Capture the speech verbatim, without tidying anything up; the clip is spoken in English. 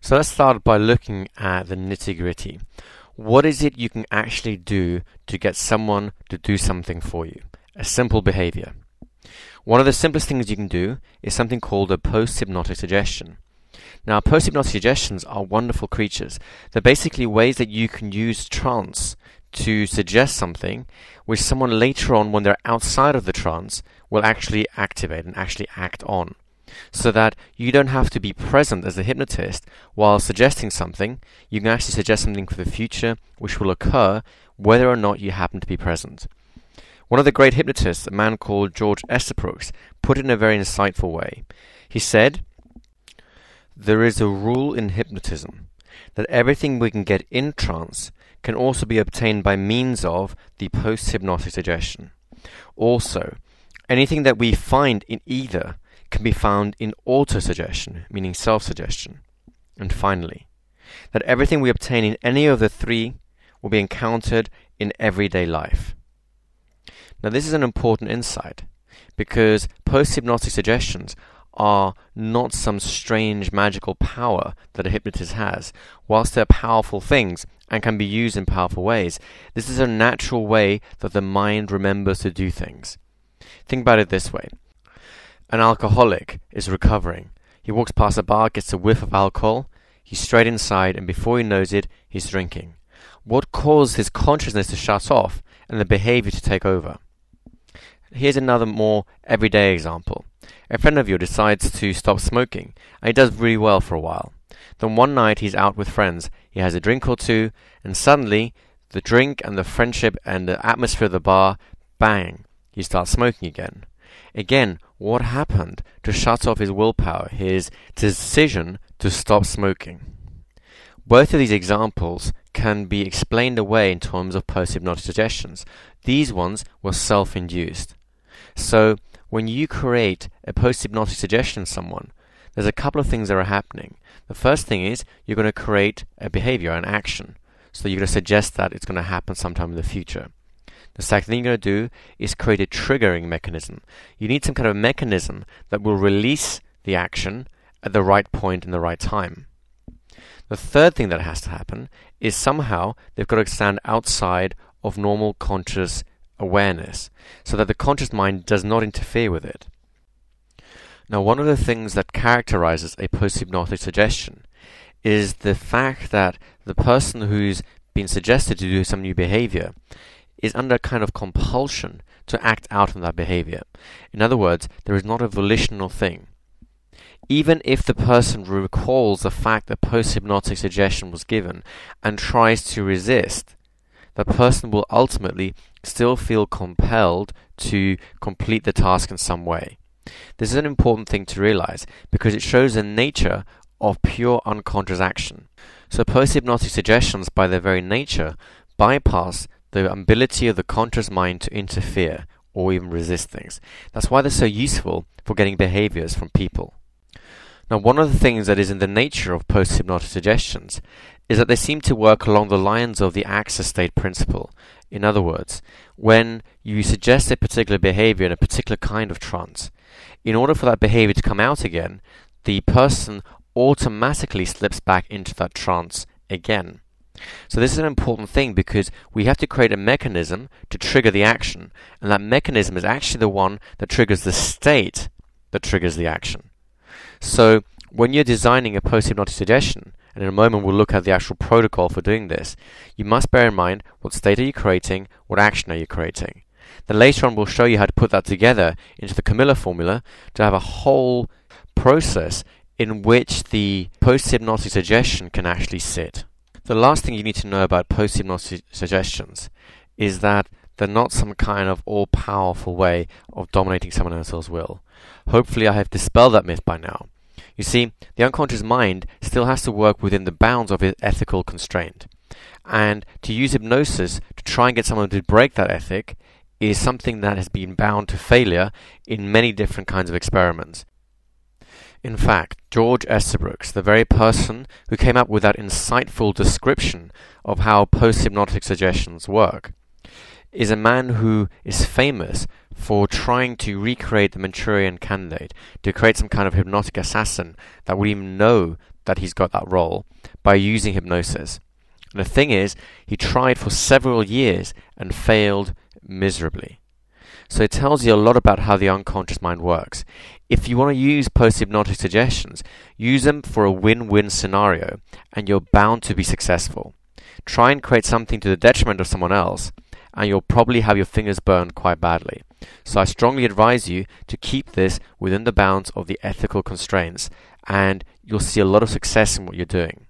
So let's start by looking at the nitty-gritty. What is it you can actually do to get someone to do something for you? A simple behavior. One of the simplest things you can do is something called a post-hypnotic suggestion. Now, post-hypnotic suggestions are wonderful creatures. They're basically ways that you can use trance to suggest something which someone later on, when they're outside of the trance, will actually activate and actually act on. So that you don't have to be present as a hypnotist while suggesting something. You can actually suggest something for the future which will occur whether or not you happen to be present. One of the great hypnotists, a man called George Estabrook, put it in a very insightful way. He said, "There is a rule in hypnotism that everything we can get in trance can also be obtained by means of the post-hypnotic suggestion. Also, anything that we find in either can be found in autosuggestion, meaning self-suggestion. And finally, that everything we obtain in any of the three will be encountered in everyday life." Now, this is an important insight, because post-hypnotic suggestions are not some strange magical power that a hypnotist has. Whilst they're powerful things and can be used in powerful ways, this is a natural way that the mind remembers to do things. Think about it this way. An alcoholic is recovering. He walks past a bar, gets a whiff of alcohol, he's straight inside, and before he knows it, he's drinking. What caused his consciousness to shut off and the behavior to take over? Here's another more everyday example. A friend of yours decides to stop smoking, and he does really well for a while. Then one night he's out with friends, he has a drink or two, and suddenly the drink and the friendship and the atmosphere of the bar, bang, he starts smoking again. Again, what happened to shut off his willpower, his decision to stop smoking? Both of these examples can be explained away in terms of post-hypnotic suggestions. These ones were self-induced. So, when you create a post-hypnotic suggestion to someone, there's a couple of things that are happening. The first thing is you're going to create a behavior, an action. So you're going to suggest that it's going to happen sometime in the future. The second thing you're going to do is create a triggering mechanism. You need some kind of mechanism that will release the action at the right point in the right time. The third thing that has to happen is somehow they've got to stand outside of normal conscious awareness so that the conscious mind does not interfere with it. Now, one of the things that characterizes a post-hypnotic suggestion is the fact that the person who's been suggested to do some new behavior is under kind of compulsion to act out on that behavior. In other words, there is not a volitional thing. Even if the person recalls the fact that post-hypnotic suggestion was given and tries to resist, the person will ultimately still feel compelled to complete the task in some way. This is an important thing to realize because it shows the nature of pure unconscious action. So post-hypnotic suggestions, by their very nature, bypass the ability of the conscious mind to interfere or even resist things. That's why they're so useful for getting behaviors from people. Now, one of the things that is in the nature of post-hypnotic suggestions is that they seem to work along the lines of the access state principle. In other words, when you suggest a particular behavior in a particular kind of trance, in order for that behavior to come out again, the person automatically slips back into that trance again. So this is an important thing because we have to create a mechanism to trigger the action, and that mechanism is actually the one that triggers the state that triggers the action. So when you're designing a post-hypnotic suggestion, and in a moment we'll look at the actual protocol for doing this, you must bear in mind what state are you creating, what action are you creating. Then later on we'll show you how to put that together into the Camilla formula to have a whole process in which the post-hypnotic suggestion can actually sit. The last thing you need to know about post-hypnotic suggestions is that they're not some kind of all-powerful way of dominating someone else's will. Hopefully I have dispelled that myth by now. You see, the unconscious mind still has to work within the bounds of its ethical constraint. And to use hypnosis to try and get someone to break that ethic is something that has been bound to failure in many different kinds of experiments. In fact, George Estabrook, the very person who came up with that insightful description of how post-hypnotic suggestions work, is a man who is famous for trying to recreate the Manchurian Candidate, to create some kind of hypnotic assassin that would even know that he's got that role by using hypnosis. And the thing is, he tried for several years and failed miserably. So it tells you a lot about how the unconscious mind works. If you want to use post-hypnotic suggestions, use them for a win-win scenario, and you're bound to be successful. Try and create something to the detriment of someone else, and you'll probably have your fingers burned quite badly. So I strongly advise you to keep this within the bounds of the ethical constraints, and you'll see a lot of success in what you're doing.